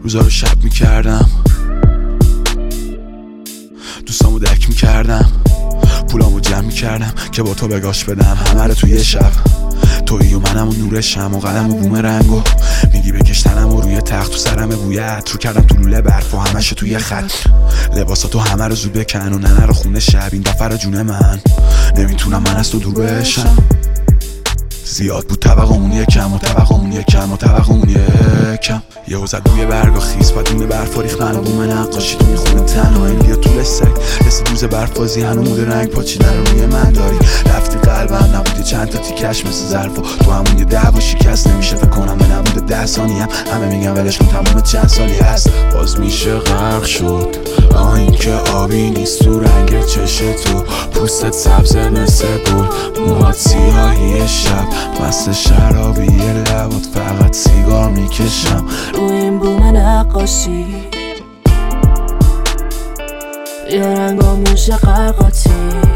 روزا رو شب میکردم، دوستامو دک میکردم، پولامو جمع میکردم که با تو بگاش بدم همه رو توی شب. تویی و منم و نور شم و قلم و بوم رنگو میگی بکشتنم و روی تخت تو سرم بوی عطر کردم تو لوله برف و همشو توی خط. لباساتو همه رو زود بکن و ننه رو خونه شب. این دفعه رو جون من نمیتونم من از تو دور بشم. زیاد بود طبقمون یکم و طبقمون یکم و طبقمون یکم. یهو زد روی برگا خیس بدون برف ریختن و بوم نقاشی تو میخونه تنهایی بیا طول سگ. رسید روز برفازی هنوز رنگ پاچیدن رو روی من داری. رفتی قلبم نبوده چند تا تیکش مثل ظرف و تو همون یه دعوا شکست نمیشه فکر کنم به نبوده 10 ثانیه همه میگن ولش کن تموم چند سالی هست باز میشه غرق شد. این که آبی نیست تو رنگ چش تو پوستت سبز مثل گل موهات سیاهی شب مست شرابی لبات فقط سیگار میکشم روی این بوم نقاشی یا رنگاموش قرقاتی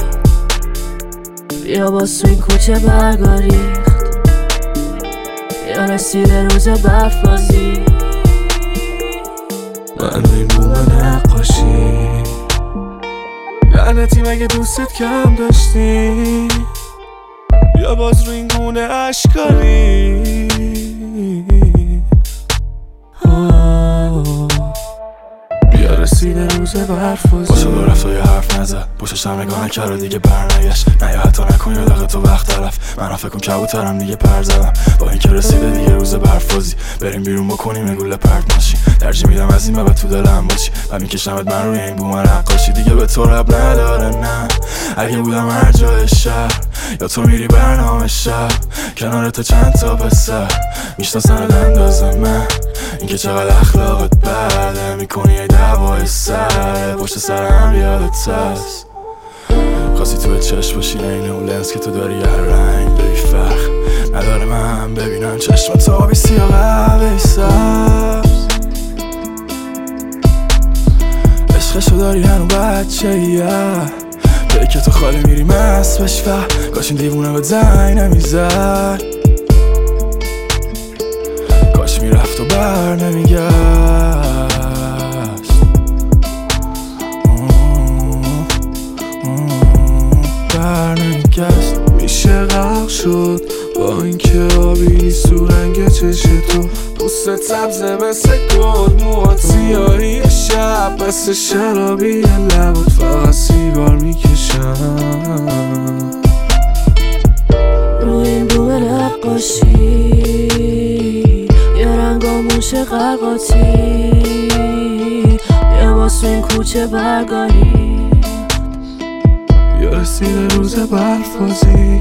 یا باز تو این کوچه برگا ریخت یا رسیده روز برفازی. من روی این بوم نقاشی لعنتی مگه دوستت کم داشتی یا باز روی این گونه اشکاری. بیا رسیده روز برفازی باشه دو رفت و یه حرف نزد پشتش هم نگاه نکرد و دیگه برنگشت نه یا حتی نکن یا دقیق تو وقت طرف من فکر کن کبوترم دیگه پر زدم با این که رسیده دیگه روز برفازی بریم بیرون بکنیم گوله پرت ماشین ترجیح میدم از این بابت تو دلم باشی و میکشمت من روی این بوم نقاشی دیگه به تو رب نداره نه اگه بودم هر جای شهر یا تو میری برنامه شب کنار تو چند تا پسر میشناسن اندازه من اینکه چقدر اخلاقت بده میکنی یه دعوای سر پشت سرم یادت هست خواستی تو چشم باشی این اون لنز که تو داری هر رنگ داری فرق نداره من ببینم چشمت آبی سیاه قهوه‌ای سبز عشقشو داری هنو بچه جایی که تو خالی میری مست بشی و کاش این دیوونه به زنگ نمیزد کاش میرفت و بر نمیگشت بر نمیگشت میشه غرق شد با این که آبی نیست تو رنگ چش تو پوستت سبزه مثل گل موهات سیاهی شب مثل شرابی لبات فقط سیگار میکشم روی این بوم نقاشی یا رنگاموش قرقاتی یا باز تو این کوچه برگاری یا رسیده روز برفازی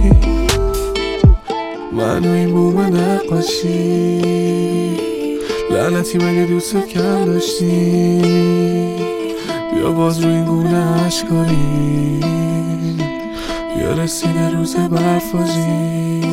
من روی این بوم نقاشی لعنتی مگه دوستت کم داشتی بیا باز روی این گونه اشکاری یا رسیده روز برفازی